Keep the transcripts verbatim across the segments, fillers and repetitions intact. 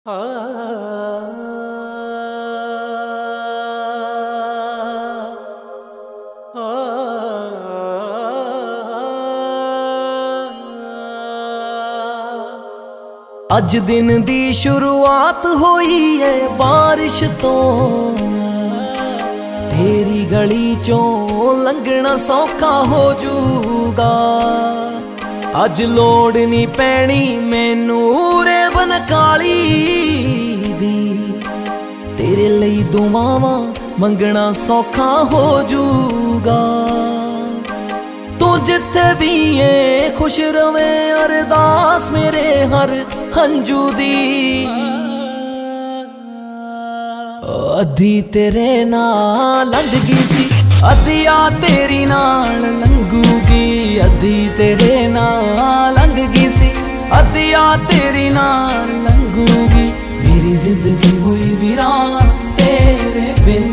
अज दिन दी शुरुआत होई है बारिश तो, तेरी गली चों लंघना सौखा हो जूगा। अज लोड़ नहीं पैनी मैनू रे बन काली दी, तेरे लई दुआवां मंगना सौखा हो जूगा। तू जिथे भी है खुश रवे अरदास मेरे हर हंजू दी। अधी तेरे नाल लंघ गई सी, अधिया तेरी नाल लंघूगी। अधी तेरे नाल लंघ गई सी, अधिया तेरी नाल लंघूगी। मेरी जिंदगी हुई वीरान तेरे बिन।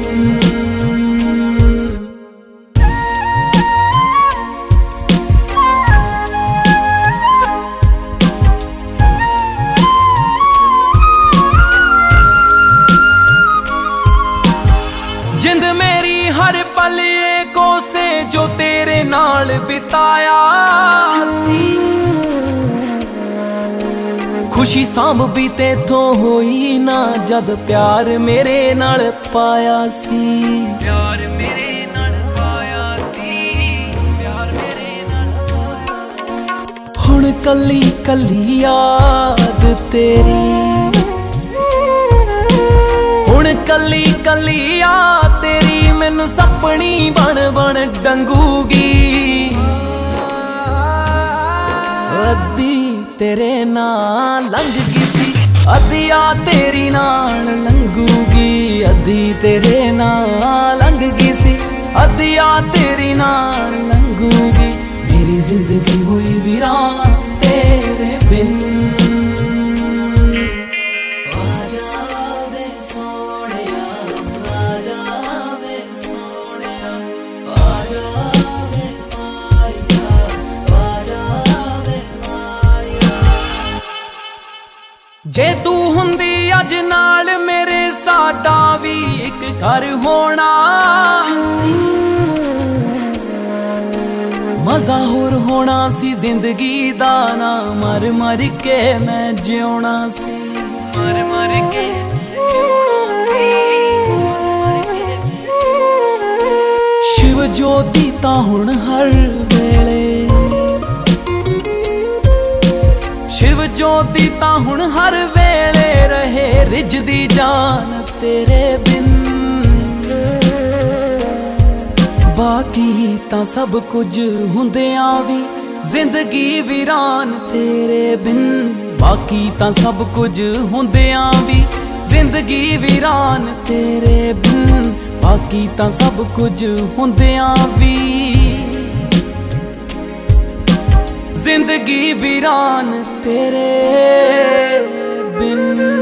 जिंद मेरी हर पल को से जो तेरे नाल बिताया सी, खुशी सांभ भी तेथों होई ना जद प्यार मेरे नाल पाया सी। प्यार मेरे नाल पाया सी, प्यार मेरे नाल पाया सी। हुण कली कली याद तेरी, हुण कली कली याद तेरी मैनू सपनी बन बन डंगूगी। अद्धी तेरे नाल लंघ गई सी, अद्धिया तेरी नाल लंघूगी। अद्धी तेरे नाल लंघ गई सी, अद्धिया तेरी नाल लंघूगी। मेरी जिंदगी हुई वीरान तेरे बिन। जे तू हुंदी अज नाल मेरे साडा भी एक घर होना सी। मजा होर होना सी जिंदगी दा, ना मर मर के मैं जिउना सी। मर मर के शिव ज्योति तां हुण हर वेले, शिव ज्योति तां हुण हर वेले रहे रिजदी जान तेरे बिन। बाकी तां सब कुछ हुंदियां भी जिंदगी वीरान तेरे बिन। बाकी तां सब कुछ हुंदियां भी जिंदगी वीरान तेरे बिन। बाकी तां सब कुछ हुंदियां भी जिंदगी वीरान तेरे बिन।